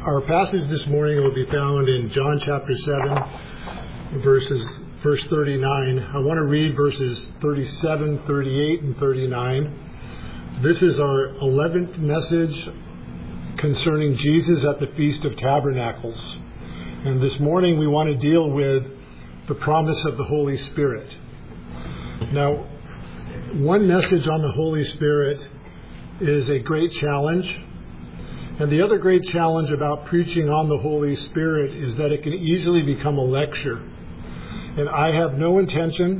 Our passage this morning will be found in John chapter 7, verse 39. I want to read verses 37, 38, and 39. This is our 11th message concerning Jesus at the Feast of Tabernacles. And this morning we want to deal with the promise of the Holy Spirit. Now, one message on the Holy Spirit is a great challenge. And the other great challenge about preaching on the Holy Spirit is that it can easily become a lecture. And I have no intention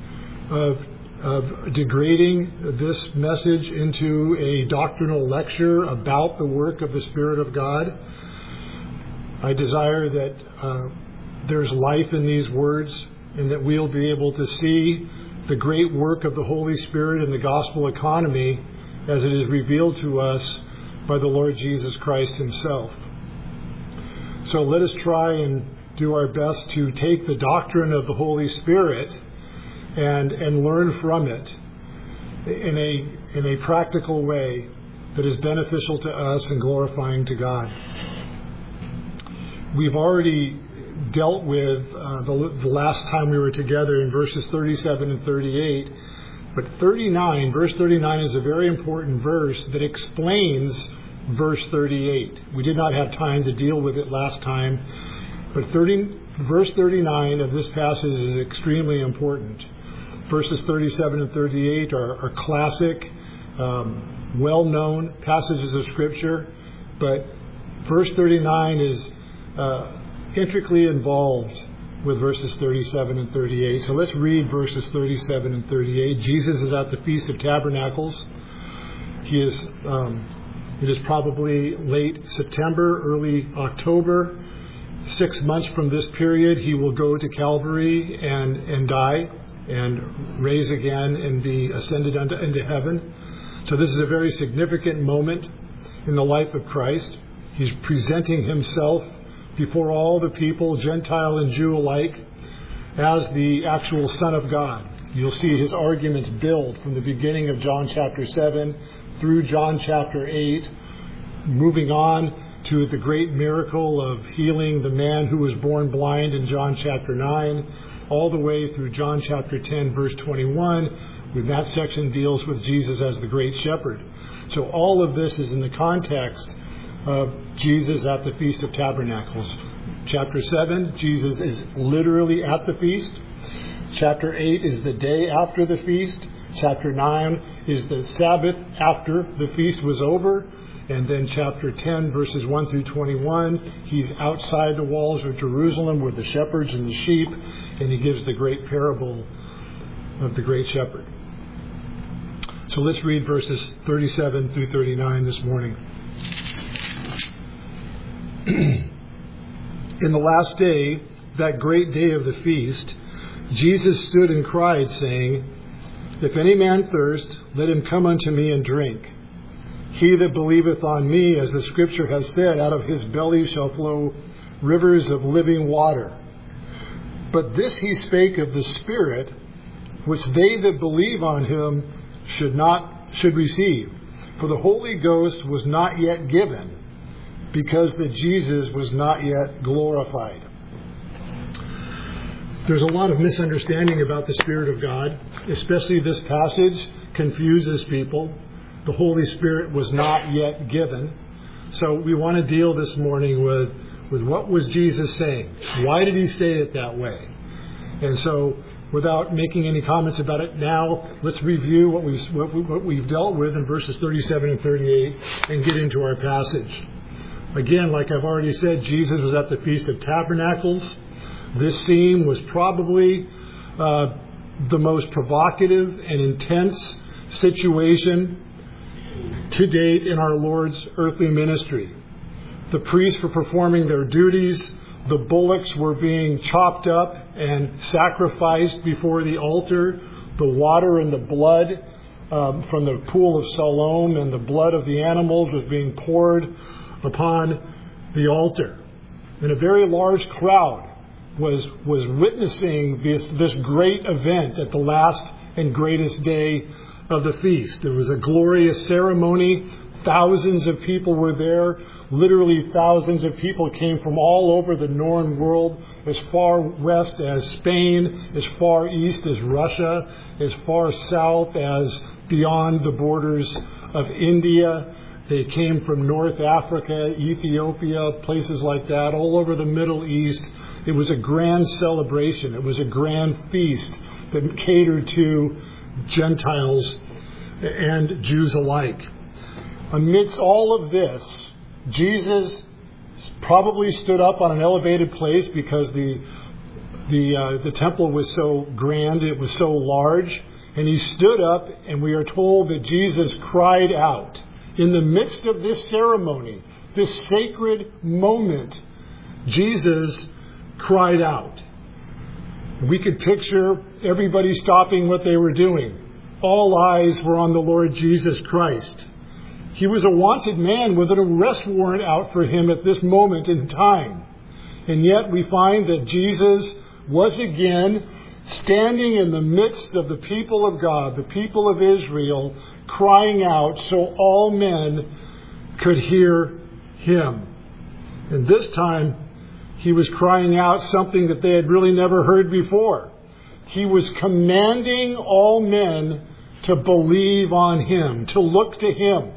of degrading this message into a doctrinal lecture about the work of the Spirit of God. I desire that there's life in these words and that we'll be able to see the great work of the Holy Spirit in the gospel economy as it is revealed to us by the Lord Jesus Christ himself. So let us try and do our best to take the doctrine of the Holy Spirit and learn from it in a practical way that is beneficial to us and glorifying to God. We've already dealt with the last time we were together in verses 37 and 38, but verse 39 is a very important verse that explains verse 38. We did not have time to deal with it last time, but verse 39 of this passage is extremely important. Verses 37 and 38 are classic, well-known passages of Scripture, but verse 39 is intricately involved with verses 37 and 38. So let's read verses 37 and 38. Jesus is at the Feast of Tabernacles. It is probably late September, early October. 6 months from this period, he will go to Calvary and die and raise again and be ascended into heaven. So this is a very significant moment in the life of Christ. He's presenting himself before all the people, Gentile and Jew alike, as the actual Son of God. You'll see his arguments build from the beginning of John chapter 7 through John chapter 8, moving on to the great miracle of healing the man who was born blind in John chapter 9, all the way through John chapter 10, verse 21, when that section deals with Jesus as the great shepherd. So all of this is in the context of Jesus at the Feast of Tabernacles. Chapter 7, Jesus is literally at the feast. Chapter 8 is the day after the feast. Chapter 9 is the Sabbath after the feast was over. And then chapter 10, verses 1 through 21, he's outside the walls of Jerusalem with the shepherds and the sheep, and he gives the great parable of the great shepherd. So let's read verses 37 through 39 this morning. In the last day, that great day of the feast, Jesus stood and cried, saying, "If any man thirst, let him come unto me and drink. He that believeth on me, as the Scripture has said, out of his belly shall flow rivers of living water. But this he spake of the Spirit, which they that believe on him should receive. For the Holy Ghost was not yet given, because that Jesus was not yet glorified." There's a lot of misunderstanding about the Spirit of God, especially this passage confuses people. The Holy Spirit was not yet given. So we want to deal this morning with what was Jesus saying? Why did he say it that way? And so without making any comments about it now, let's review what we've dealt with in verses 37 and 38 and get into our passage. Again, like I've already said, Jesus was at the Feast of Tabernacles. This scene was probably the most provocative and intense situation to date in our Lord's earthly ministry. The priests were performing their duties. The bullocks were being chopped up and sacrificed before the altar. The water and the blood from the pool of Siloam and the blood of the animals was being poured upon the altar. And a very large crowd was witnessing this great event at the last and greatest day of the feast. It was a glorious ceremony Thousands of people were there. Literally thousands of people came from all over the known world, as far west as Spain, as far east as Russia, as far south as beyond the borders of India. They came from North Africa, Ethiopia, places like that, all over the Middle East. It was a grand celebration. It was a grand feast that catered to Gentiles and Jews alike. Amidst all of this, Jesus probably stood up on an elevated place because the temple was so grand, it was so large, and he stood up, and we are told that Jesus cried out. In the midst of this ceremony, this sacred moment, Jesus cried out. We could picture everybody stopping what they were doing. All eyes were on the Lord Jesus Christ. He was a wanted man with an arrest warrant out for him at this moment in time. And yet we find that Jesus was again standing in the midst of the people of God, the people of Israel, crying out so all men could hear him. And this time, he was crying out something that they had really never heard before. He was commanding all men to believe on him, to look to him.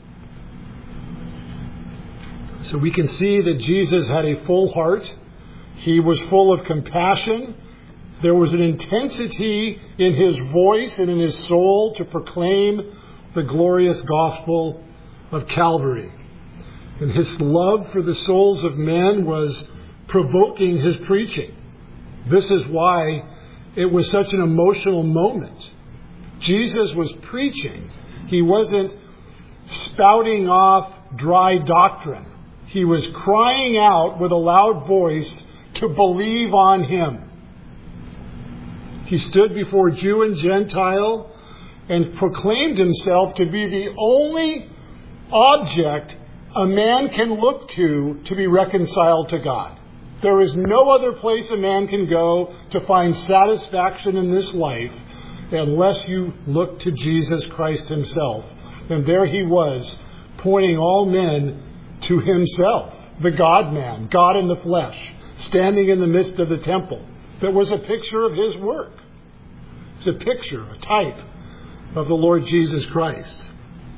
So we can see that Jesus had a full heart. He was full of compassion. There was an intensity in his voice and in his soul to proclaim the glorious gospel of Calvary. And his love for the souls of men was provoking his preaching. This is why it was such an emotional moment. Jesus was preaching. He wasn't spouting off dry doctrine. He was crying out with a loud voice to believe on him. He stood before Jew and Gentile and proclaimed himself to be the only object a man can look to be reconciled to God. There is no other place a man can go to find satisfaction in this life unless you look to Jesus Christ himself. And there he was, pointing all men to himself, the God-man, God in the flesh, standing in the midst of the temple. That was a picture of his work. It's a picture, a type of the Lord Jesus Christ.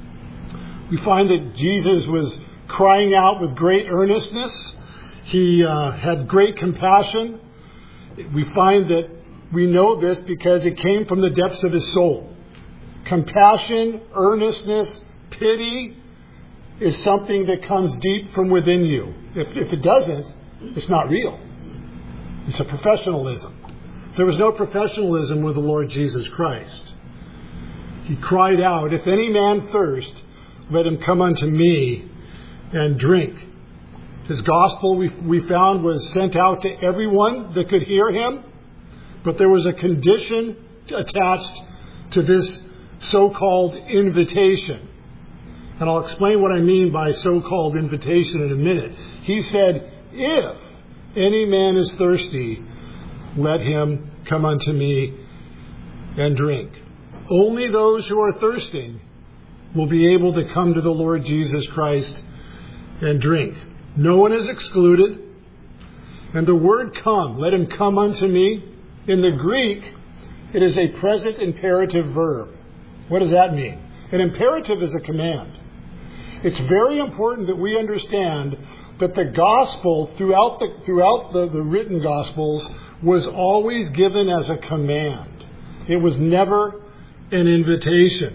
We find that Jesus was crying out with great earnestness. He had great compassion. We find that we know this because it came from the depths of his soul. Compassion, earnestness, pity is something that comes deep from within you. If it doesn't, it's not real. It's a professionalism. There was no professionalism with the Lord Jesus Christ. He cried out, "If any man thirst, let him come unto me and drink." His gospel, we found, was sent out to everyone that could hear him. But there was a condition attached to this so-called invitation. And I'll explain what I mean by so-called invitation in a minute. He said, "If any man is thirsty, let him come unto me and drink." Only those who are thirsting will be able to come to the Lord Jesus Christ and drink. No one is excluded. And the word come, let him come unto me, in the Greek, it is a present imperative verb. What does that mean? An imperative is a command. It's very important that we understand that the gospel throughout the written gospels was always given as a command. It was never an invitation.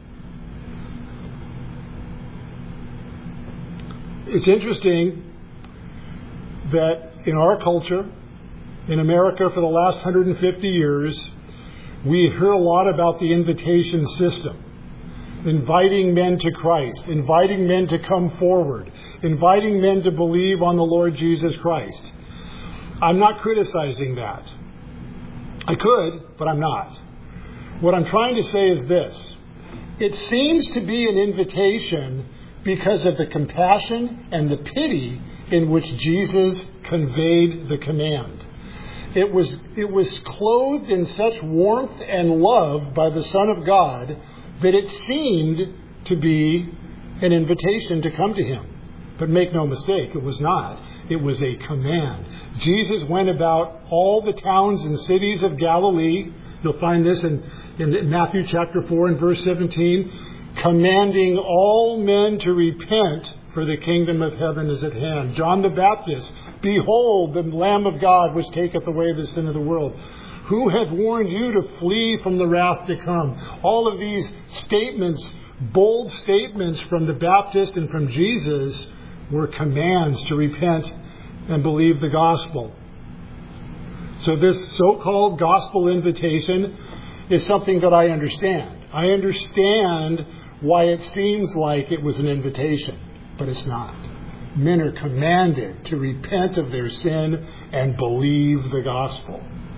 It's interesting that in our culture, in America for the last 150 years, we hear a lot about the invitation system. Inviting men to Christ, inviting men to come forward, inviting men to believe on the Lord Jesus Christ. I'm not criticizing that. I could, but I'm not. What I'm trying to say is this. It seems to be an invitation because of the compassion and the pity in which Jesus conveyed the command. It was clothed in such warmth and love by the Son of God that it seemed to be an invitation to come to him. But make no mistake, it was not. It was a command. Jesus went about all the towns and cities of Galilee. You'll find this in Matthew chapter 4 and verse 17. Commanding all men to repent, for the kingdom of heaven is at hand. John the Baptist, behold, the Lamb of God which taketh away the sin of the world. Who hath warned you to flee from the wrath to come? All of these statements, bold statements from the Baptist and from Jesus, were commands to repent and believe the gospel. So this so-called gospel invitation is something that I understand. I understand why it seems like it was an invitation, but it's not. Men are commanded to repent of their sin and believe the gospel.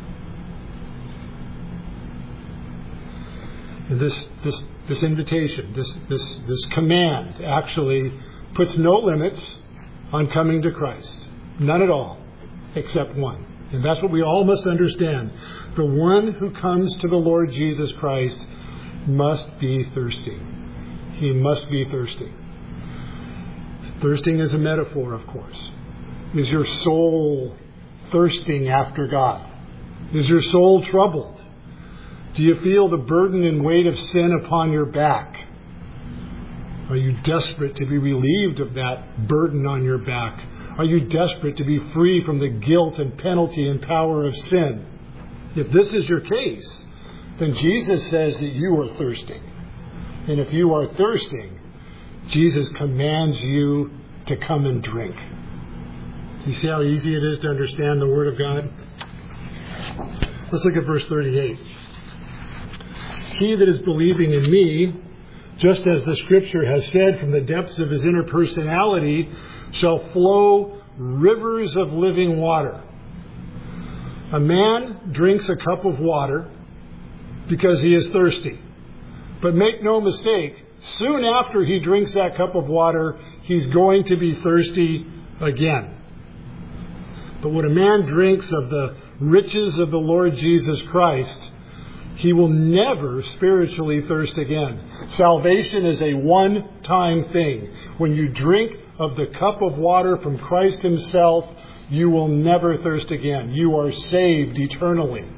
And this invitation, this command actually puts no limits on coming to Christ. None at all, except one. And that's what we all must understand. The one who comes to the Lord Jesus Christ must be thirsty. He must be thirsty. Thirsting is a metaphor, of course. Is your soul thirsting after God? Is your soul troubled? Do you feel the burden and weight of sin upon your back? Are you desperate to be relieved of that burden on your back? Are you desperate to be free from the guilt and penalty and power of sin? If this is your case, then Jesus says that you are thirsting. And if you are thirsting, Jesus commands you to come and drink. Do you see how easy it is to understand the Word of God? Let's look at verse 38. He that is believing in me, just as the Scripture has said, from the depths of his inner personality shall flow rivers of living water. A man drinks a cup of water because he is thirsty. But make no mistake, soon after he drinks that cup of water, he's going to be thirsty again. But when a man drinks of the riches of the Lord Jesus Christ, he will never spiritually thirst again. Salvation is a one-time thing. When you drink of the cup of water from Christ himself, you will never thirst again. You are saved eternally.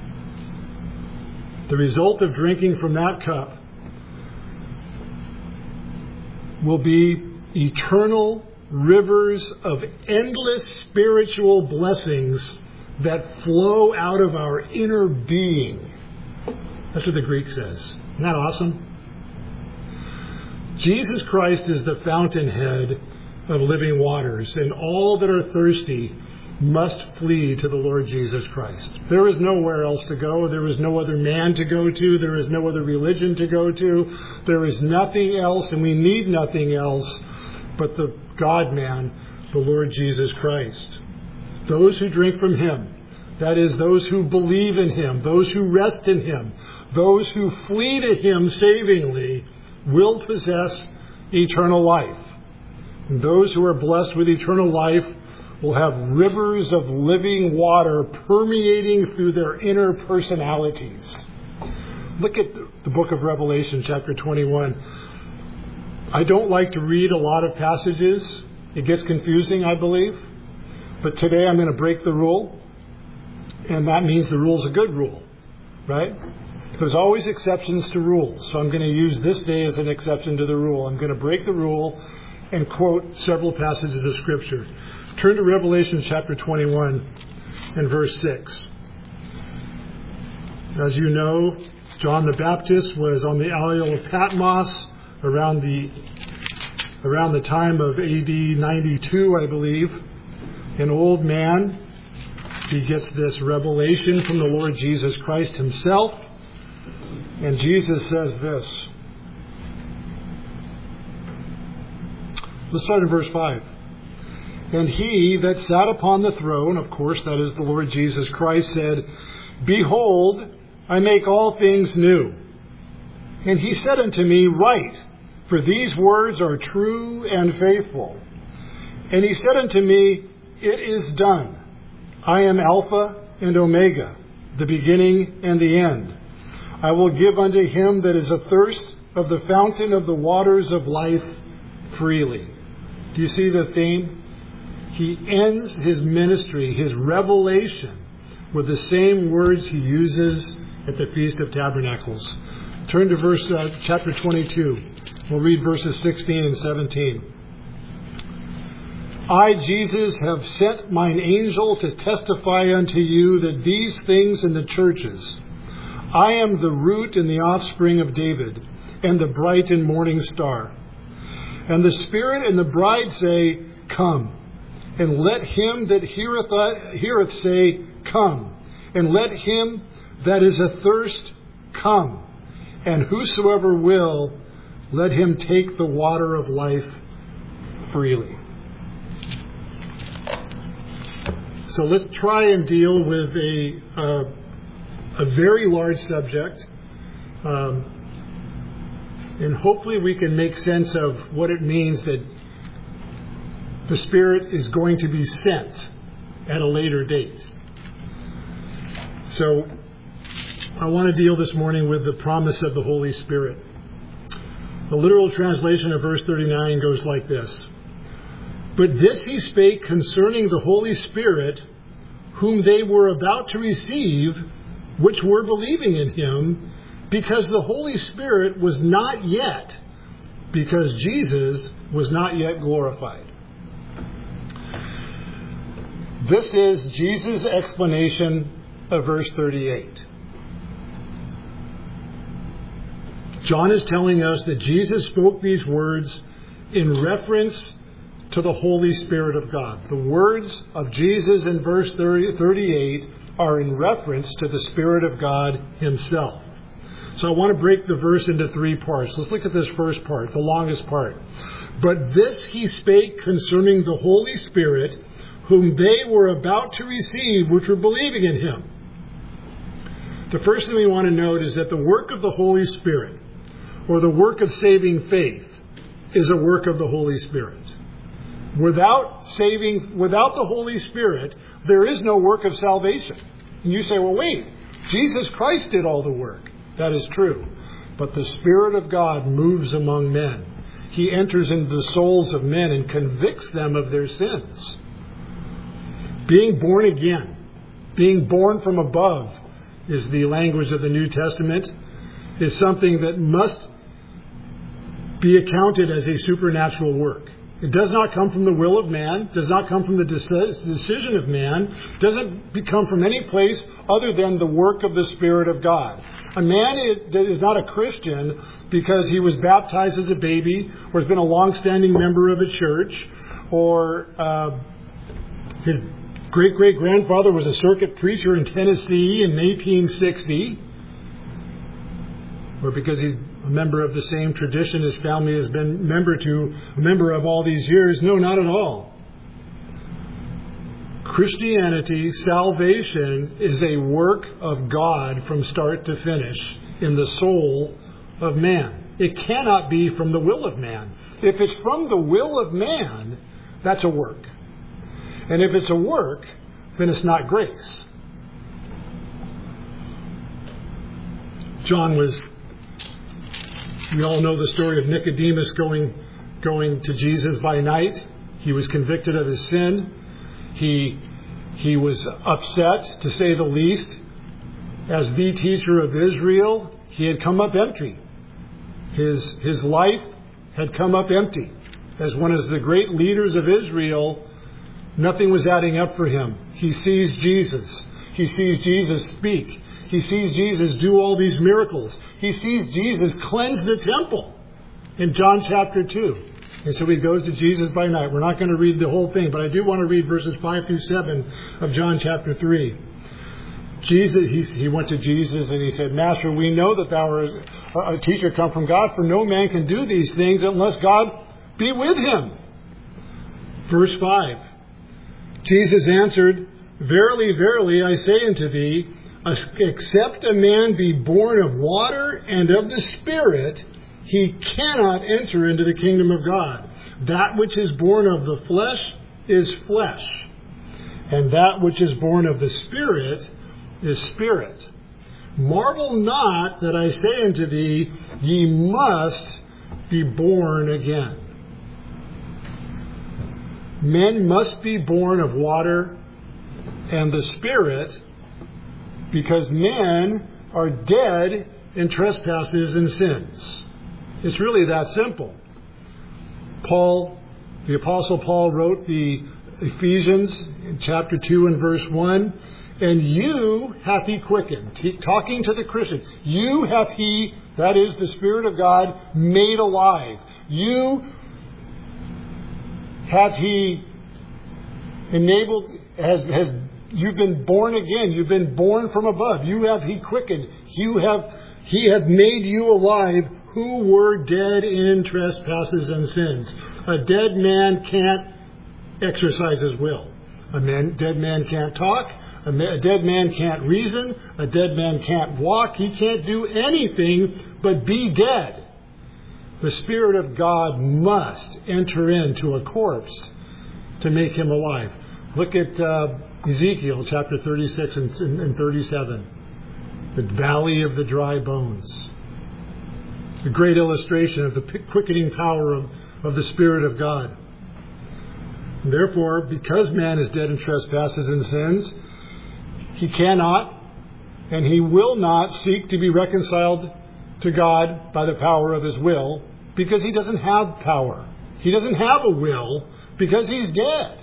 The result of drinking from that cup will be eternal rivers of endless spiritual blessings that flow out of our inner being. That's what the Greek says. Isn't that awesome? Jesus Christ is the fountainhead of living waters, and all that are thirsty must flee to the Lord Jesus Christ. There is nowhere else to go. There is no other man to go to. There is no other religion to go to. There is nothing else, and we need nothing else but the God-man, the Lord Jesus Christ. Those who drink from him, that is, those who believe in him, those who rest in him, those who flee to him savingly, will possess eternal life. And those who are blessed with eternal life will have rivers of living water permeating through their inner personalities. Look at the book of Revelation, chapter 21. I don't like to read a lot of passages. It gets confusing, I believe. But today I'm going to break the rule. And that means the rule's a good rule, right? There's always exceptions to rules. So I'm going to use this day as an exception to the rule. I'm going to break the rule and quote several passages of Scripture. Turn to Revelation chapter 21 and verse 6. As you know, John the Baptist was on the Isle of Patmos around the time of AD 92, I believe. An old man. He gets this revelation from the Lord Jesus Christ himself. And Jesus says this. Let's start in verse 5. And he that sat upon the throne, of course, that is the Lord Jesus Christ, said, Behold, I make all things new. And he said unto me, Write, for these words are true and faithful. And he said unto me, It is done. I am Alpha and Omega, the beginning and the end. I will give unto him that is athirst of the fountain of the waters of life freely. Do you see the theme? He ends his ministry, his revelation, with the same words he uses at the Feast of Tabernacles. Turn to chapter 22. We'll read verses 16 and 17. I, Jesus, have sent mine angel to testify unto you that these things in the churches. I am the root and the offspring of David, and the bright and morning star. And the Spirit and the bride say, Come. And let him that heareth say, Come. And let him that is athirst come. And whosoever will, let him take the water of life freely. So let's try and deal with a very large subject. And hopefully we can make sense of what it means that the Spirit is going to be sent at a later date. So I want to deal this morning with the promise of the Holy Spirit. The literal translation of verse 39 goes like this. But this he spake concerning the Holy Spirit, whom they were about to receive, which were believing in him, because the Holy Spirit was not yet, because Jesus was not yet glorified. This is Jesus' explanation of verse 38. John is telling us that Jesus spoke these words in reference to the Holy Spirit of God. The words of Jesus in verse 38 are in reference to the Spirit of God himself. So I want to break the verse into three parts. Let's look at this first part, the longest part. But this he spake concerning the Holy Spirit, whom they were about to receive, which were believing in him. The first thing we want to note is that the work of the Holy Spirit, or the work of saving faith, is a work of the Holy Spirit. Without the Holy Spirit, there is no work of salvation. And you say, well, wait, Jesus Christ did all the work. That is true. But the Spirit of God moves among men. He enters into the souls of men and convicts them of their sins. Being born again, being born from above, is the language of the New Testament, is something that must be accounted as a supernatural work. It does not come from the will of man, does not come from the decision of man, doesn't come from any place other than the work of the Spirit of God. A man is not a Christian because he was baptized as a baby, or has been a long-standing member of a church, or his great-great-grandfather was a circuit preacher in Tennessee in 1860, or because he's a member of the same tradition his family has been a member of all these years. No, not at all. Christianity, salvation, is a work of God from start to finish in the soul of man. It cannot be from the will of man. If it's from the will of man, that's a work. And if it's a work, then it's not grace. We all know the story of Nicodemus going to Jesus by night. He was convicted of his sin. He was upset, to say the least. As the teacher of Israel, he had come up empty. His life had come up empty. As one of the great leaders of Israel, nothing was adding up for him. He sees Jesus. He sees Jesus speak. He sees Jesus do all these miracles. He sees Jesus cleanse the temple in John chapter 2. And so he goes to Jesus by night. We're not going to read the whole thing, but I do want to read verses 5 through 7 of John chapter 3. He went to Jesus and he said, Master, we know that thou art a teacher come from God, for no man can do these things unless God be with him. Verse 5. Jesus answered, Verily, verily, I say unto thee, except a man be born of water and of the Spirit, he cannot enter into the kingdom of God. That which is born of the flesh is flesh, and that which is born of the Spirit is spirit. Marvel not that I say unto thee, ye must be born again. Men must be born of water and the Spirit, because men are dead in trespasses and sins. It's really that simple. The Apostle Paul wrote the Ephesians in chapter 2 and verse 1, and you hath he quickened. Talking to the Christian. You hath he, that is the Spirit of God, made alive. You hath he enabled, you've been born again. You've been born from above. You have he quickened. He hath made you alive who were dead in trespasses and sins. A dead man can't exercise his will. A dead man can't talk. A dead man can't reason. A dead man can't walk. He can't do anything but be dead. The Spirit of God must enter into a corpse to make him alive. Look at Ezekiel chapter 36 and 37. The valley of the dry bones. A great illustration of the quickening power of the Spirit of God. And therefore, because man is dead in trespasses and sins, he cannot and he will not seek to be reconciled to God by the power of his will, because he doesn't have power. He doesn't have a will because he's dead.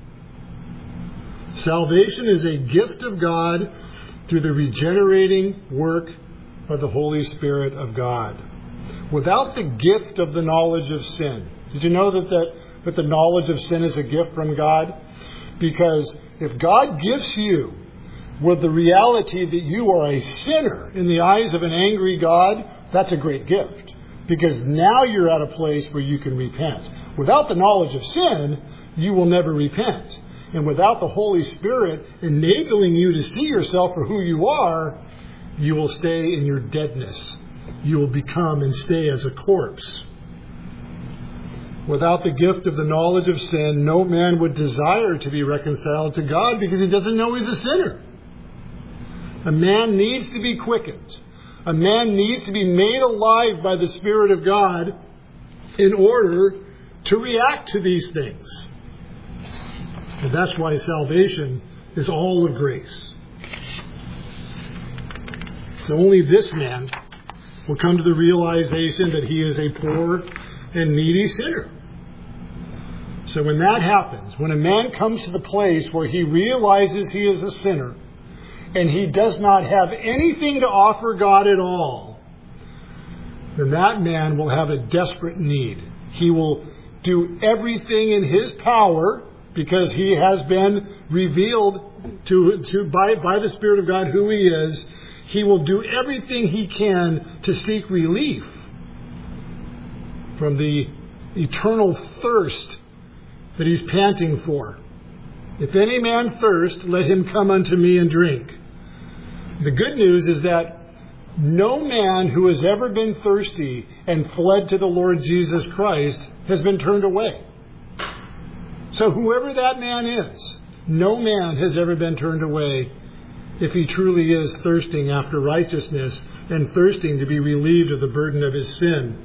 Salvation is a gift of God through the regenerating work of the Holy Spirit of God. Without the gift of the knowledge of sin. Did you know that the knowledge of sin is a gift from God? Because if God gives you with the reality that you are a sinner in the eyes of an angry God, that's a great gift. Because now you're at a place where you can repent. Without the knowledge of sin, you will never repent. And without the Holy Spirit enabling you to see yourself for who you are, you will stay in your deadness. You will become and stay as a corpse. Without the gift of the knowledge of sin, no man would desire to be reconciled to God because he doesn't know he's a sinner. A man needs to be quickened. A man needs to be made alive by the Spirit of God in order to react to these things. And that's why salvation is all of grace. So only this man will come to the realization that he is a poor and needy sinner. So when that happens, when a man comes to the place where he realizes he is a sinner and he does not have anything to offer God at all, then that man will have a desperate need. He will do everything in his power, because he has been revealed by the Spirit of God who he is. He will do everything he can to seek relief from the eternal thirst that he's panting for. If any man thirst, let him come unto me and drink. The good news is that no man who has ever been thirsty and fled to the Lord Jesus Christ has been turned away. So whoever that man is, no man has ever been turned away if he truly is thirsting after righteousness and thirsting to be relieved of the burden of his sin.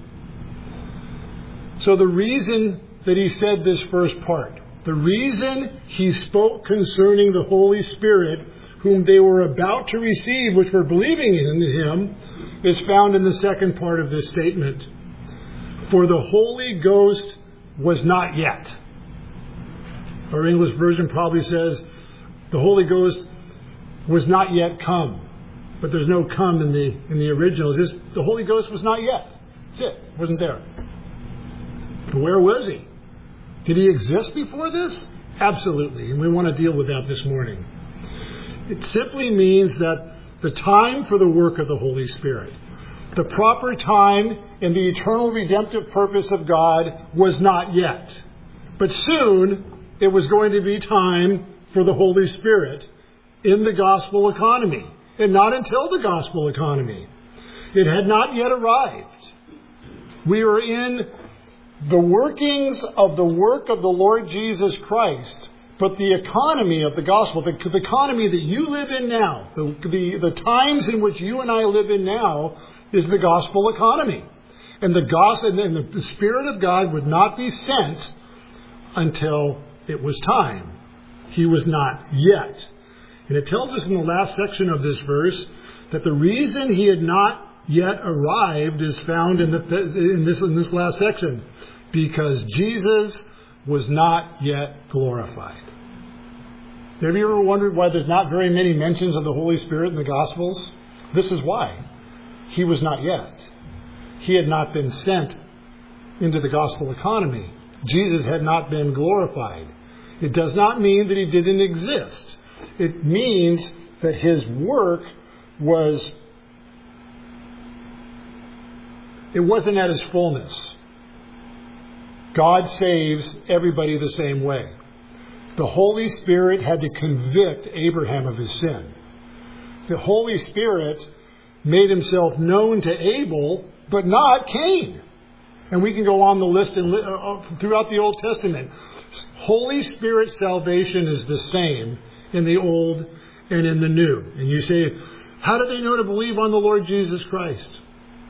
So the reason that he said this first part, the reason he spoke concerning the Holy Spirit, whom they were about to receive, which were believing in him, is found in the second part of this statement. For the Holy Ghost was not yet. Our English version probably says the Holy Ghost was not yet come. But there's no come in the original. It's just the Holy Ghost was not yet. That's it. Wasn't there. But where was he? Did he exist before this? Absolutely. And we want to deal with that this morning. It simply means that the time for the work of the Holy Spirit, the proper time in the eternal redemptive purpose of God, was not yet. But soon it was going to be time for the Holy Spirit in the gospel economy. And not until the gospel economy. It had not yet arrived. We are in the workings of the work of the Lord Jesus Christ. But the economy of the gospel, the economy that you live in now, the times in which you and I live in now, is the gospel economy. And the gospel and the Spirit of God would not be sent until it was time. He was not yet. And it tells us in the last section of this verse that the reason he had not yet arrived is found in this last section. Because Jesus was not yet glorified. Have you ever wondered why there's not very many mentions of the Holy Spirit in the Gospels? This is why. He was not yet. He had not been sent into the gospel economy. Jesus had not been glorified. It does not mean that he didn't exist. It means that his work it wasn't at is fullness. God saves everybody the same way. The Holy Spirit had to convict Abraham of his sin. The Holy Spirit made himself known to Abel, but not Cain. And we can go on the list throughout the Old Testament. Holy Spirit salvation is the same in the Old and in the New. And you say, how do they know to believe on the Lord Jesus Christ?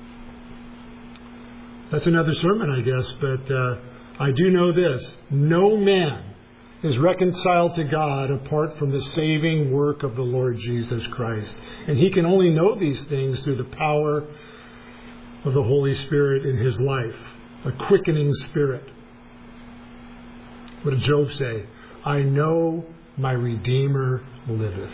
That's another sermon, I guess, but I do know this. No man is reconciled to God apart from the saving work of the Lord Jesus Christ. And he can only know these things through the power of the Holy Spirit in his life. A quickening spirit. What did Job say? I know my Redeemer liveth.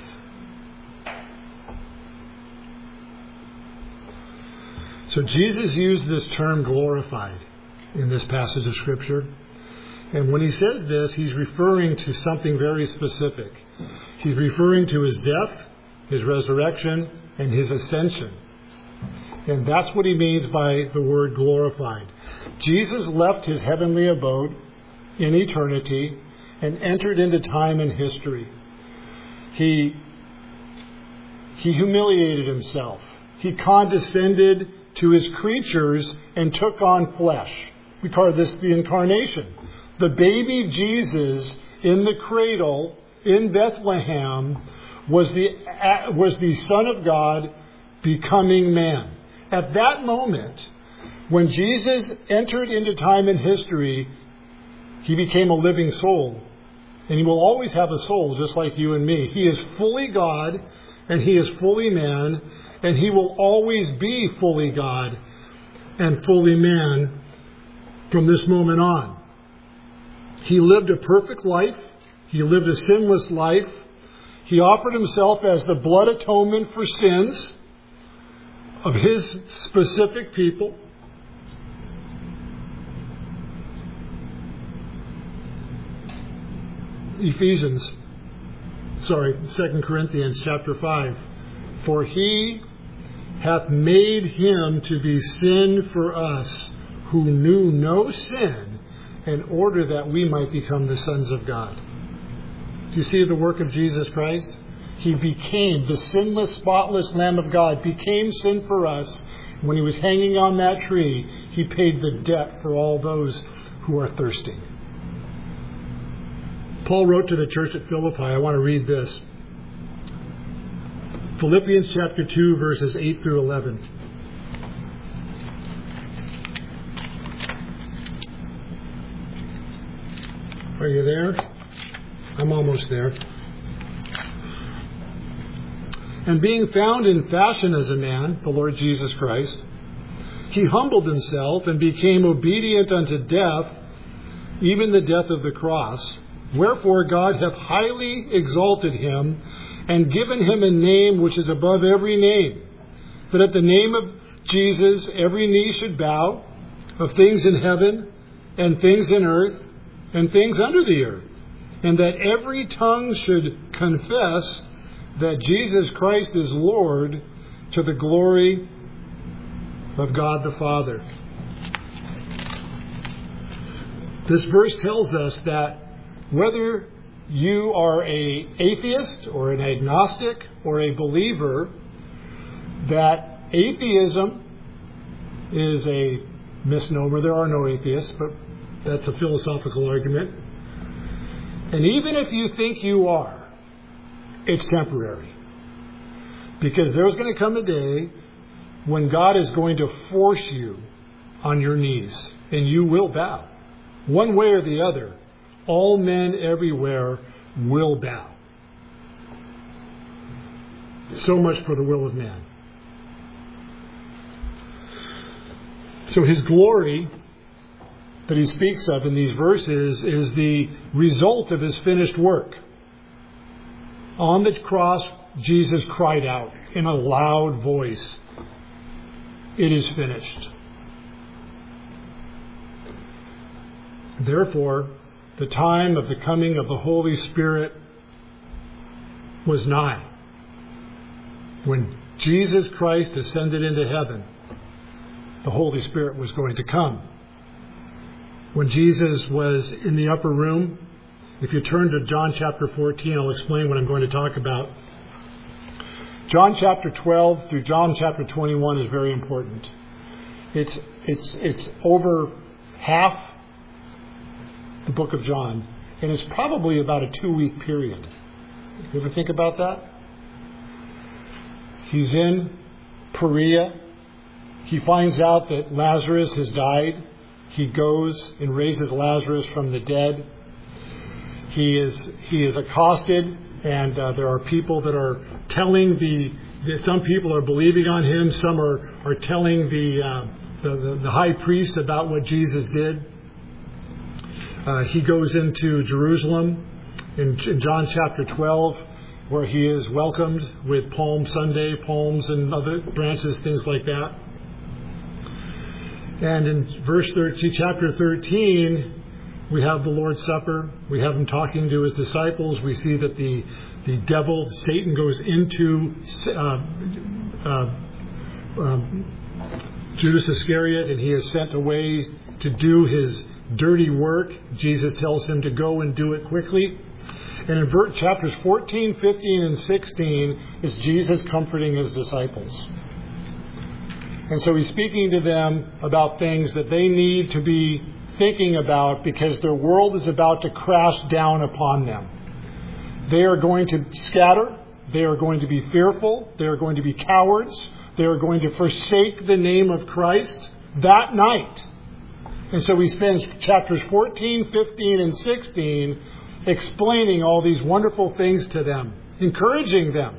So Jesus used this term glorified in this passage of Scripture. And when he says this, he's referring to something very specific. He's referring to his death, his resurrection, and his ascension. And that's what he means by the word glorified. Jesus left his heavenly abode in eternity and entered into time and history. He humiliated himself. He condescended to his creatures and took on flesh. We call this the incarnation. The baby Jesus in the cradle in Bethlehem was the Son of God becoming man. At that moment, when Jesus entered into time and history, he became a living soul. And he will always have a soul, just like you and me. He is fully God, and he is fully man, and he will always be fully God and fully man from this moment on. He lived a perfect life. He lived a sinless life. He offered himself as the blood atonement for sins of his specific people. Second Corinthians chapter 5. For he hath made him to be sin for us who knew no sin, in order that we might become the sons of God. Do you see the work of Jesus Christ? He became the sinless, spotless Lamb of God, became sin for us. When he was hanging on that tree, he paid the debt for all those who are thirsty. Paul wrote to the church at Philippi. I want to read this. Philippians chapter 2, verses 8 through 11. Are you there? I'm almost there. And being found in fashion as a man, the Lord Jesus Christ, he humbled himself and became obedient unto death, even the death of the cross. Wherefore God hath highly exalted him, and given him a name which is above every name, that at the name of Jesus every knee should bow, of things in heaven, and things in earth, and things under the earth, and that every tongue should confess that Jesus Christ is Lord, to the glory of God the Father. This verse tells us that whether you are an atheist or an agnostic or a believer, that atheism is a misnomer. There are no atheists, but that's a philosophical argument. And even if you think you are, it's temporary. Because there's going to come a day when God is going to force you on your knees, and you will bow. One way or the other, all men everywhere will bow. So much for the will of man. So his glory that he speaks of in these verses is the result of his finished work. On the cross, Jesus cried out in a loud voice, "It is finished." Therefore, the time of the coming of the Holy Spirit was nigh. When Jesus Christ ascended into heaven, the Holy Spirit was going to come. When Jesus was in the upper room, if you turn to John chapter 14, I'll explain what I'm going to talk about. John chapter 12 through John chapter 21 is very important. It's over half the book of John, and it's probably about a 2-week period. You ever think about that? He's in Perea. He finds out that Lazarus has died. He goes and raises Lazarus from the dead. He is accosted, and there are people that are telling some people are believing on him. Some are telling the high priest about what Jesus did. He goes into Jerusalem in John chapter 12, where he is welcomed with Palm Sunday, palms and other branches, things like that. And in verse 13, chapter 13, we have the Lord's Supper. We have him talking to his disciples. We see that the devil, Satan, goes into Judas Iscariot, and he is sent away to do his dirty work. Jesus tells him to go and do it quickly. And in chapters 14, 15, and 16 is Jesus comforting his disciples. And so he's speaking to them about things that they need to be thinking about because their world is about to crash down upon them. They are going to scatter. They are going to be fearful. They are going to be cowards. They are going to forsake the name of Christ that night. And so he spends chapters 14, 15, and 16 explaining all these wonderful things to them, encouraging them.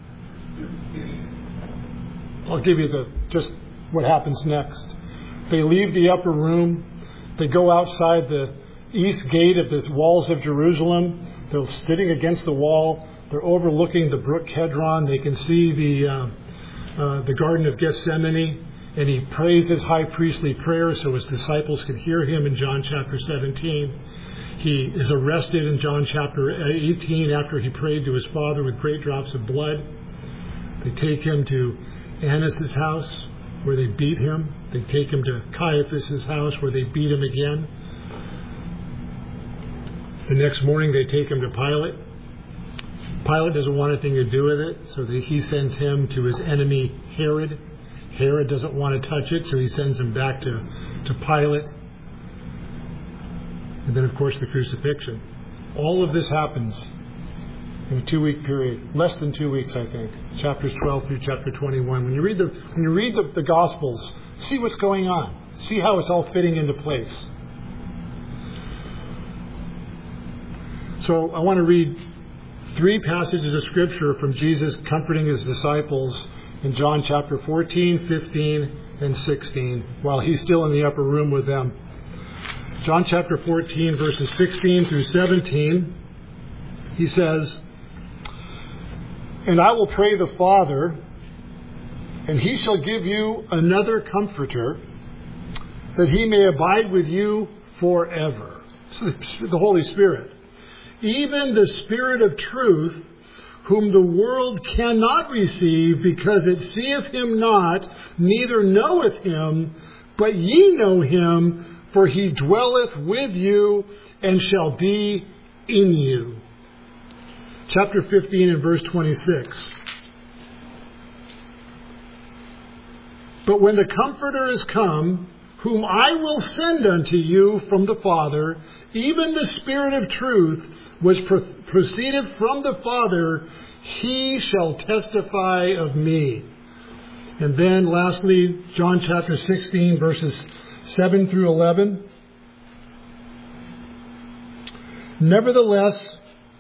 I'll give you just what happens next. They leave the upper room. They go outside the east gate of the walls of Jerusalem. They're sitting against the wall. They're overlooking the brook Kedron. They can see the Garden of Gethsemane. And he prays his high priestly prayer so his disciples could hear him in John chapter 17. He is arrested in John chapter 18 after he prayed to his Father with great drops of blood. They take him to Annas' house where they beat him. They take him to Caiaphas' house where they beat him again. The next morning they take him to Pilate. Pilate doesn't want anything to do with it, so he sends him to his enemy Herod. Herod doesn't want to touch it, so he sends him back to Pilate. And then, of course, the crucifixion. All of this happens in a 2-week period, less than 2 weeks, I think. Chapters 12 through chapter 21. When you read the Gospels, see what's going on. See how it's all fitting into place. So I want to read 3 passages of Scripture from Jesus comforting his disciples in John chapter 14, 15, and 16, while he's still in the upper room with them. John chapter 14, verses 16 through 17, he says, "And I will pray the Father, and he shall give you another Comforter, that he may abide with you forever." So the Holy Spirit. "Even the Spirit of truth, whom the world cannot receive, because it seeth him not, neither knoweth him, but ye know him, for he dwelleth with you and shall be in you." Chapter 15 and verse 26. "But when the Comforter is come, whom I will send unto you from the Father, even the Spirit of truth, which proceedeth from the Father, he shall testify of me." And then lastly, John chapter 16, verses 7 through 11. Nevertheless,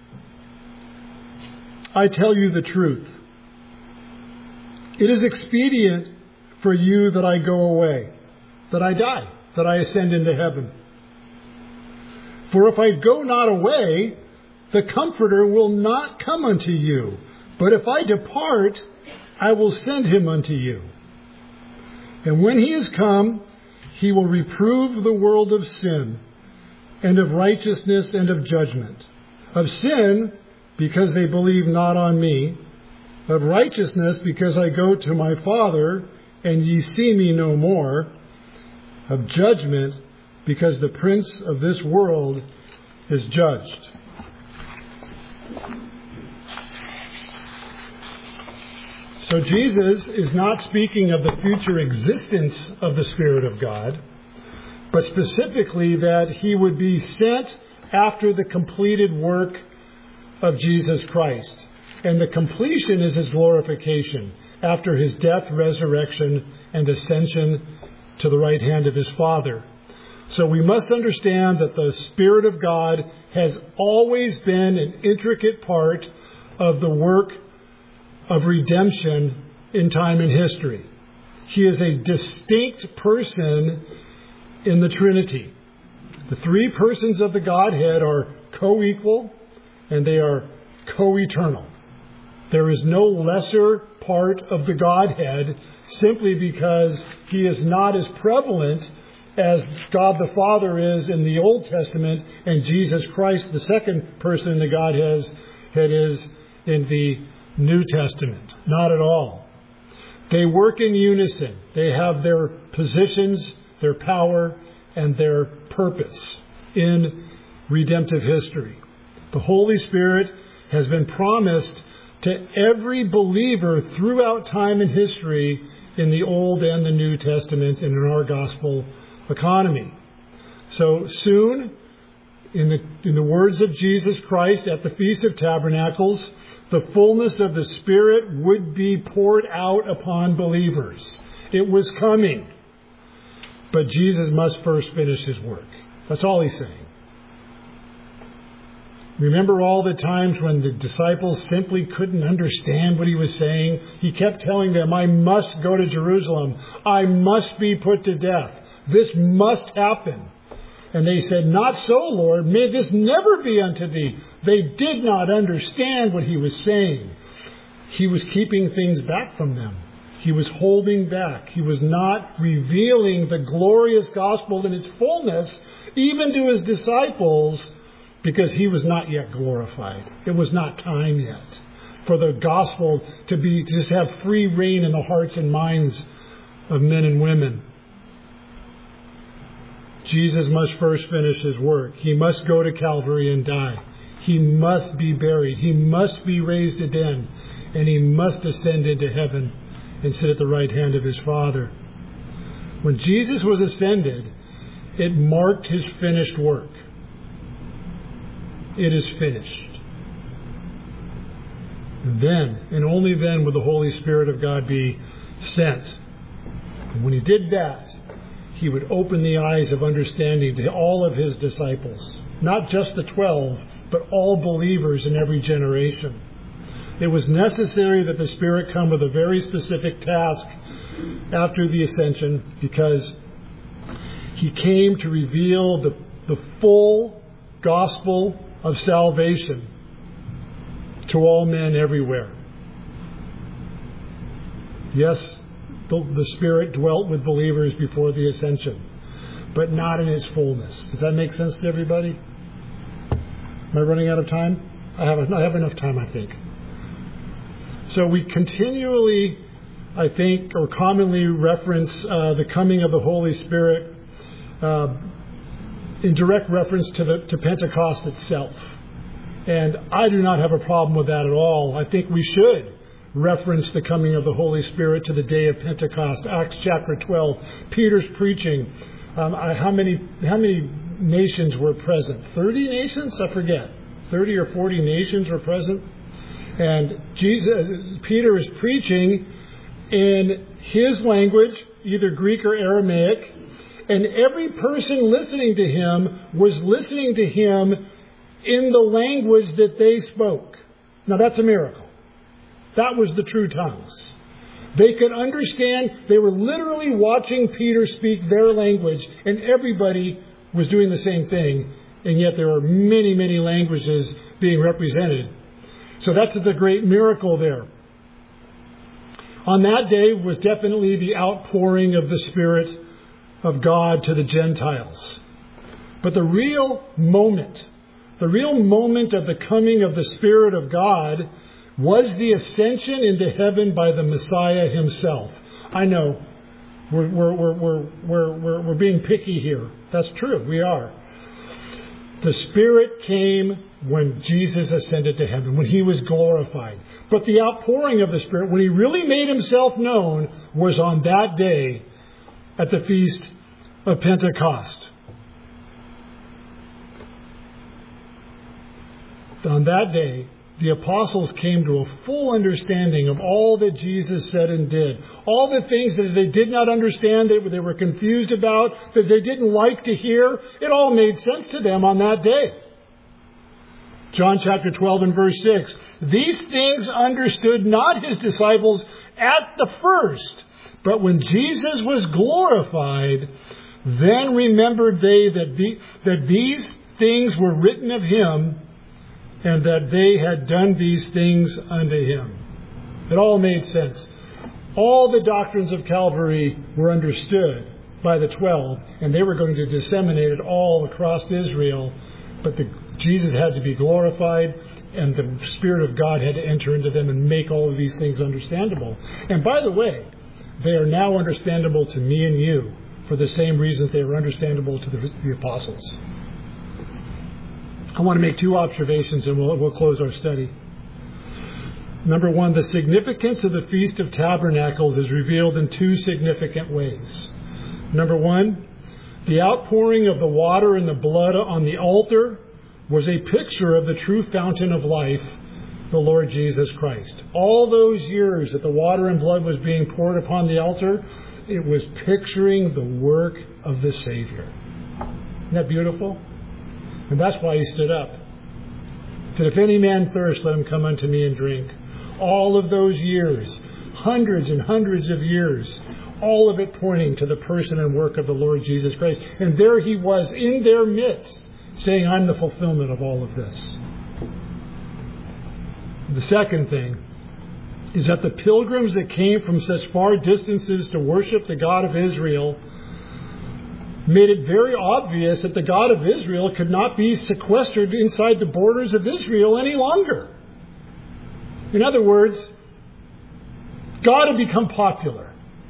I tell you the truth. It is expedient for you that I go away, that I die, that I ascend into heaven. For if I go not away, the Comforter will not come unto you. But if I depart, I will send him unto you. And when he is come, he will reprove the world of sin, and of righteousness, and of judgment. Of sin, because they believe not on me. Of righteousness, because I go to my Father, and ye see me no more. Of judgment, because the prince of this world is judged. So Jesus is not speaking of the future existence of the Spirit of God, but specifically that he would be sent after the completed work of Jesus Christ. And the completion is his glorification after his death, resurrection, and ascension to the right hand of his Father. So we must understand that the Spirit of God has always been an intricate part of the work of redemption in time and history. He is a distinct person in the Trinity. The three persons of the Godhead are co-equal and they are co-eternal. There is no lesser part of the Godhead simply because he is not as prevalent as God the Father is in the Old Testament and Jesus Christ, the second person in the Godhead, is in the New Testament. Not at all. They work in unison. They have their positions, their power, and their purpose in redemptive history. The Holy Spirit has been promised to every believer throughout time and history in the Old and the New Testaments and in our gospel economy. So soon, in the words of Jesus Christ at the Feast of Tabernacles, the fullness of the Spirit would be poured out upon believers. It was coming. But Jesus must first finish his work. That's all he's saying. Remember all the times when the disciples simply couldn't understand what he was saying? He kept telling them, I must go to Jerusalem. I must be put to death. This must happen. And they said, not so, Lord. May this never be unto thee. They did not understand what he was saying. He was keeping things back from them. He was holding back. He was not revealing the glorious gospel in its fullness, even to his disciples, because he was not yet glorified. It was not time yet for the gospel to just have free reign in the hearts and minds of men and women. Jesus must first finish his work. He must go to Calvary and die. He must be buried. He must be raised again. And he must ascend into heaven and sit at the right hand of his Father. When Jesus was ascended, it marked his finished work. It is finished. And then, and only then, would the Holy Spirit of God be sent. And when he did that, he would open the eyes of understanding to all of his disciples. Not just the 12, but all believers in every generation. It was necessary that the Spirit come with a very specific task after the ascension, because he came to reveal the full gospel of salvation to all men everywhere. Yes, the Spirit dwelt with believers before the ascension, but not in its fullness. Does that make sense to everybody? Am I running out of time? I have enough time, I think. So we continually, I think, or commonly reference the coming of the Holy Spirit in direct reference to Pentecost itself. And I do not have a problem with that at all. I think we should reference the coming of the Holy Spirit to the day of Pentecost. Acts chapter 12, Peter's preaching. How many nations were present? 30 nations? I forget. 30 or 40 nations were present. And Peter is preaching in his language, either Greek or Aramaic. And every person listening to him was listening to him in the language that they spoke. Now that's a miracle. That was the true tongues. They could understand. They were literally watching Peter speak their language, and everybody was doing the same thing. And yet there were many, many languages being represented. So that's the great miracle there. On that day was definitely the outpouring of the Spirit of God to the Gentiles. But the real moment of the coming of the Spirit of God was the ascension into heaven by the Messiah himself. I know we're being picky here. That's true. We are. The Spirit came when Jesus ascended to heaven, when he was glorified. But the outpouring of the Spirit, when he really made himself known, was on that day at the Feast of Pentecost. On that day, the apostles came to a full understanding of all that Jesus said and did. All the things that they did not understand, that they were confused about, that they didn't like to hear, it all made sense to them on that day. John chapter 12 and verse 6. These things understood not his disciples at the first, but when Jesus was glorified, then remembered they that these things were written of him, and that they had done these things unto him. It all made sense. All the doctrines of Calvary were understood by the 12, and they were going to disseminate it all across Israel. But Jesus had to be glorified, and the Spirit of God had to enter into them and make all of these things understandable. And by the way, they are now understandable to me and you for the same reasons they were understandable to the apostles. I want to make two observations and we'll close our study. Number one, the significance of the Feast of Tabernacles is revealed in two significant ways. Number one, the outpouring of the water and the blood on the altar was a picture of the true fountain of life, the Lord Jesus Christ. All those years that the water and blood was being poured upon the altar, it was picturing the work of the Savior. Isn't that beautiful? And that's why he stood up. That if any man thirst, let him come unto me and drink. All of those years, hundreds and hundreds of years, all of it pointing to the person and work of the Lord Jesus Christ. And there he was in their midst, saying, I'm the fulfillment of all of this. The second thing is that the pilgrims that came from such far distances to worship the God of Israel made it very obvious that the God of Israel could not be sequestered inside the borders of Israel any longer. In other words, God had become popular.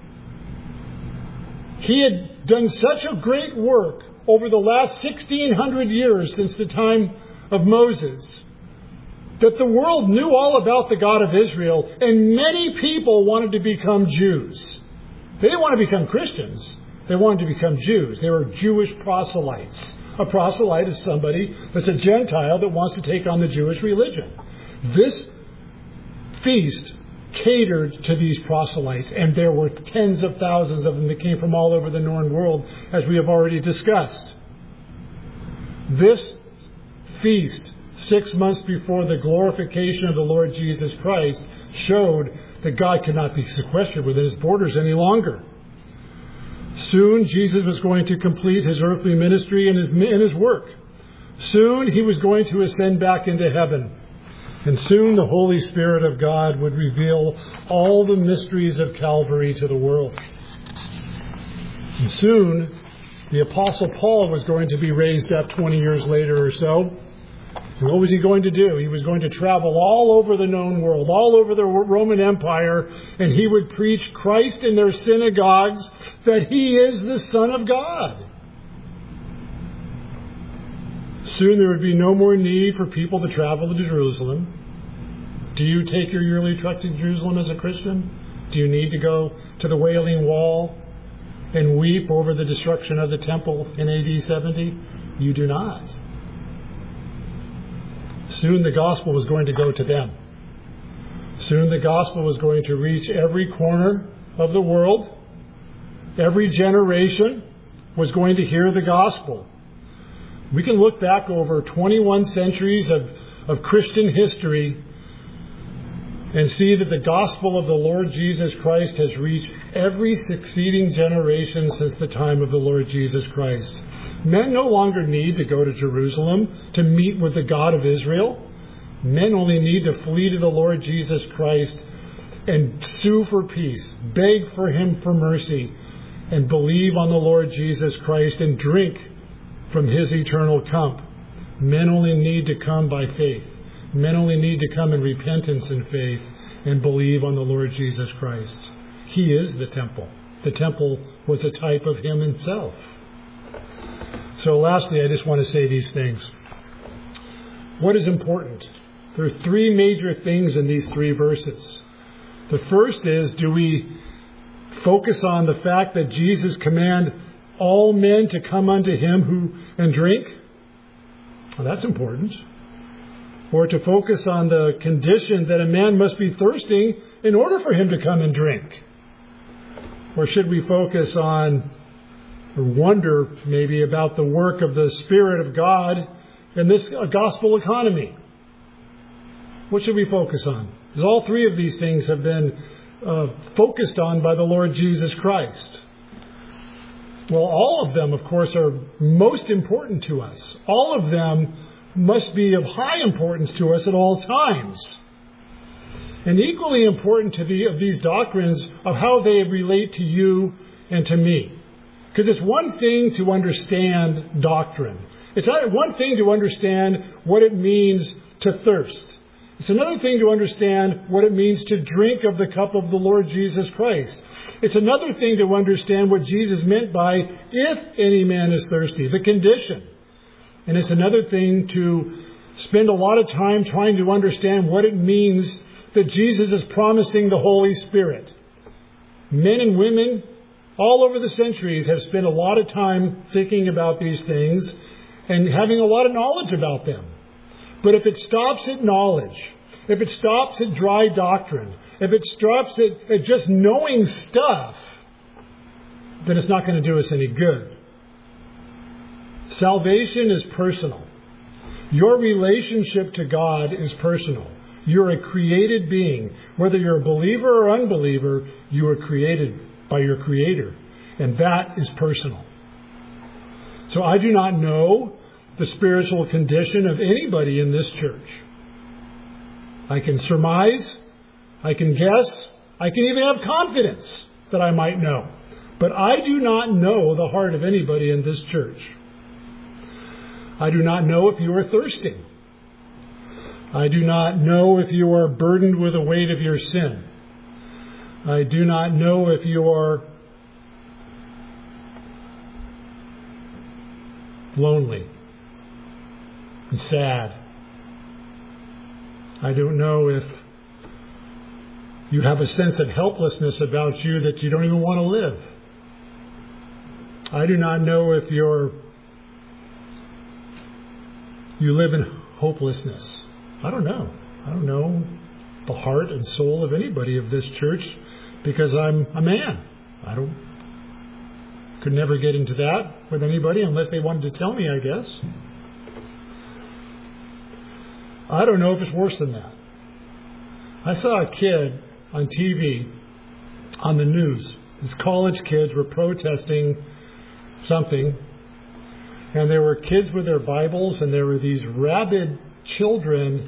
He had done such a great work over the last 1,600 years since the time of Moses that the world knew all about the God of Israel, and many people wanted to become Jews. They didn't want to become Christians. They wanted to become Jews. They were Jewish proselytes. A proselyte is somebody that's a Gentile that wants to take on the Jewish religion. This feast catered to these proselytes, and there were tens of thousands of them that came from all over the known world, as we have already discussed. This feast, 6 months before the glorification of the Lord Jesus Christ, showed that God could not be sequestered within his borders any longer. Soon, Jesus was going to complete his earthly ministry and his work. Soon, he was going to ascend back into heaven. And soon, the Holy Spirit of God would reveal all the mysteries of Calvary to the world. And soon, the Apostle Paul was going to be raised up 20 years later or so. And what was he going to do? He was going to travel all over the known world, all over the Roman Empire, and he would preach Christ in their synagogues, that he is the Son of God. Soon there would be no more need for people to travel to Jerusalem. Do you take your yearly trek to Jerusalem as a Christian? Do you need to go to the Wailing Wall and weep over the destruction of the temple in AD 70? You do not. Soon the gospel was going to go to them. Soon the gospel was going to reach every corner of the world. Every generation was going to hear the gospel. We can look back over 21 centuries of Christian history and see that the gospel of the Lord Jesus Christ has reached every succeeding generation since the time of the Lord Jesus Christ. Men no longer need to go to Jerusalem to meet with the God of Israel. Men only need to flee to the Lord Jesus Christ and sue for peace, beg for Him for mercy, and believe on the Lord Jesus Christ and drink from His eternal cup. Men only need to come by faith. Men only need to come in repentance and faith and believe on the Lord Jesus Christ. He is the temple. The temple was a type of Him Himself. So lastly, I just want to say these things. What is important? There are three major things in these three verses. The first is, do we focus on the fact that Jesus commanded all men to come unto Him and drink? Well, that's important. Or to focus on the condition that a man must be thirsting in order for him to come and drink? Or should we focus on, or wonder maybe about the work of the Spirit of God in this gospel economy? What should we focus on? Because all three of these things have been focused on by the Lord Jesus Christ. Well, all of them, of course, are most important to us. All of them must be of high importance to us at all times. And equally important of these doctrines of how they relate to you and to me. Because it's one thing to understand doctrine. It's not one thing to understand what it means to thirst. It's another thing to understand what it means to drink of the cup of the Lord Jesus Christ. It's another thing to understand what Jesus meant by, if any man is thirsty, the condition. And it's another thing to spend a lot of time trying to understand what it means that Jesus is promising the Holy Spirit. Men and women all over the centuries have spent a lot of time thinking about these things and having a lot of knowledge about them. But if it stops at knowledge, if it stops at dry doctrine, if it stops at just knowing stuff, then it's not going to do us any good. Salvation is personal. Your relationship to God is personal. You're a created being. Whether you're a believer or unbeliever, you are created by your Creator. And that is personal. So I do not know the spiritual condition of anybody in this church. I can surmise, I can guess, I can even have confidence that I might know. But I do not know the heart of anybody in this church. I do not know if you are thirsting. I do not know if you are burdened with the weight of your sin. I do not know if you are lonely and sad. I don't know if you have a sense of helplessness about you that you don't even want to live. I do not know if you live in hopelessness. I don't know. I don't know the heart and soul of anybody of this church because I'm a man. Could never get into that with anybody unless they wanted to tell me, I guess. I don't know if it's worse than that. I saw a kid on TV, on the news. These college kids were protesting something. And there were kids with their Bibles, and there were these rabid children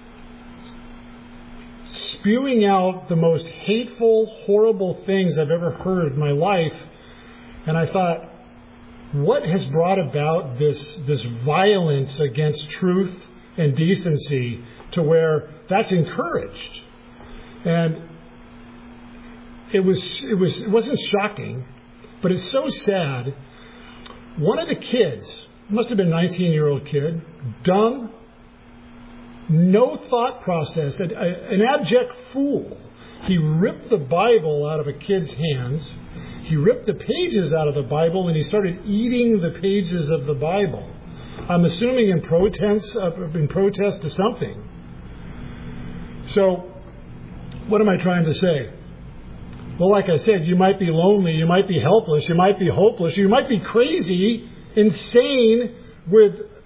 spewing out the most hateful, horrible things I've ever heard in my life. And I thought, what has brought about this violence against truth and decency to where that's encouraged? And it wasn't shocking, but it's so sad. One of the kids, must have been a 19-year-old kid, dumb, no thought process, an abject fool. He ripped the Bible out of a kid's hands. He ripped the pages out of the Bible and he started eating the pages of the Bible. I'm assuming in protest to something. So, what am I trying to say? Well, like I said, you might be lonely, you might be helpless, you might be hopeless, you might be crazy, insane, with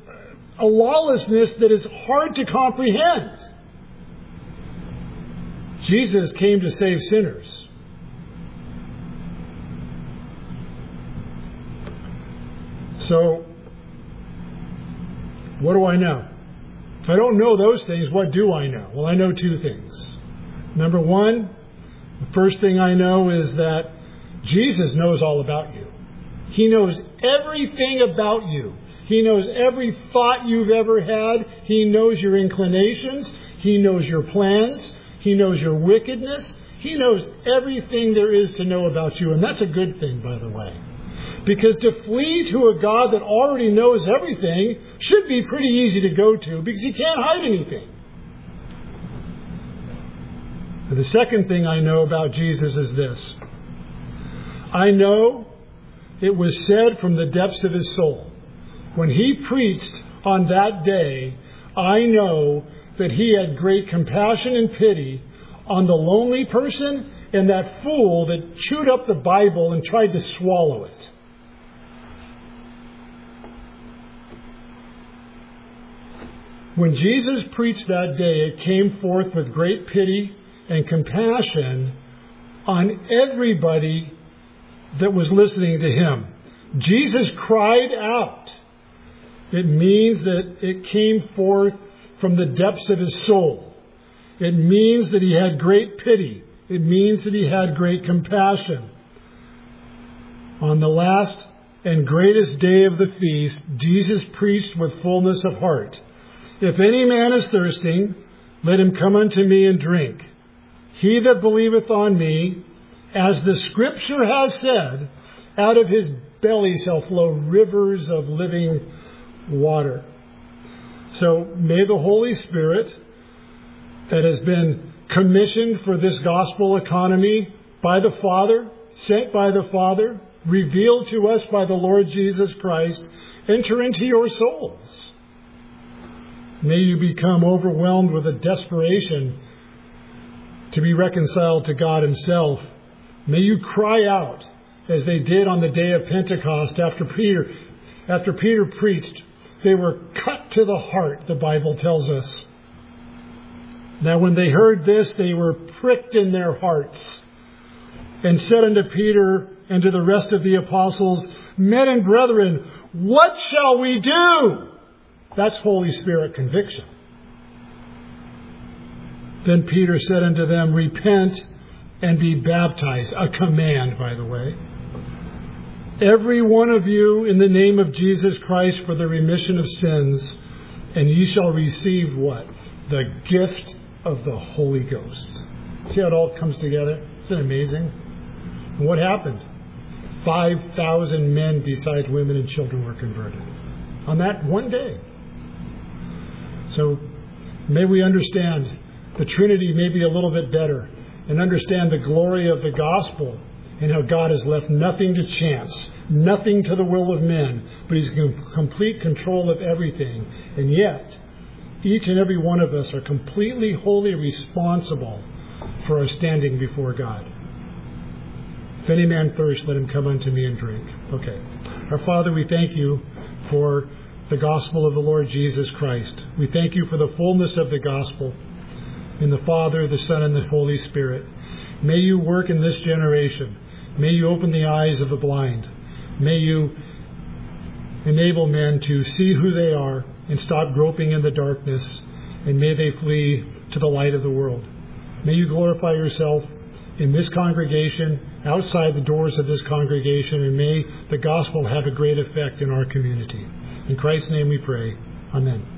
a lawlessness that is hard to comprehend. Jesus came to save sinners. So, what do I know? If I don't know those things, what do I know? Well, I know two things. Number one, the first thing I know is that Jesus knows all about you. He knows everything about you. He knows every thought you've ever had. He knows your inclinations. He knows your plans. He knows your wickedness. He knows everything there is to know about you. And that's a good thing, by the way. Because to flee to a God that already knows everything should be pretty easy to go to, because He can't hide anything. And the second thing I know about Jesus is this. I know it was said from the depths of His soul. When He preached on that day, I know that He had great compassion and pity on the lonely person and that fool that chewed up the Bible and tried to swallow it. When Jesus preached that day, it came forth with great pity and compassion on everybody that was listening to Him. Jesus cried out. It means that it came forth from the depths of His soul. It means that He had great pity. It means that He had great compassion. On the last and greatest day of the feast, Jesus preached with fullness of heart. If any man is thirsting, let him come unto me and drink. He that believeth on me, as the Scripture has said, out of his belly shall flow rivers of living water. So may the Holy Spirit that has been commissioned for this gospel economy by the Father, sent by the Father, revealed to us by the Lord Jesus Christ, enter into your souls. May you become overwhelmed with a desperation to be reconciled to God Himself. May you cry out as they did on the day of Pentecost after Peter preached. They were cut to the heart, the Bible tells us. Now when they heard this, they were pricked in their hearts and said unto Peter and to the rest of the apostles, Men and brethren, what shall we do? That's Holy Spirit conviction. Then Peter said unto them, Repent and be baptized. A command, by the way. Every one of you in the name of Jesus Christ for the remission of sins, and ye shall receive what? The gift of the Holy Ghost. See how it all comes together? Isn't it amazing? And what happened? 5,000 men besides women and children were converted on that one day. So may we understand the Trinity maybe a little bit better and understand the glory of the gospel and how God has left nothing to chance, nothing to the will of men, but He's in complete control of everything. And yet, each and every one of us are completely, wholly responsible for our standing before God. If any man thirst, let him come unto me and drink. Okay. Our Father, we thank you for the gospel of the Lord Jesus Christ. We thank you for the fullness of the gospel in the Father, the Son, and the Holy Spirit. May you work in this generation. May you open the eyes of the blind. May you enable men to see who they are and stop groping in the darkness. And may they flee to the light of the world. May you glorify yourself in this congregation, outside the doors of this congregation, and may the gospel have a great effect in our community. In Christ's name we pray. Amen.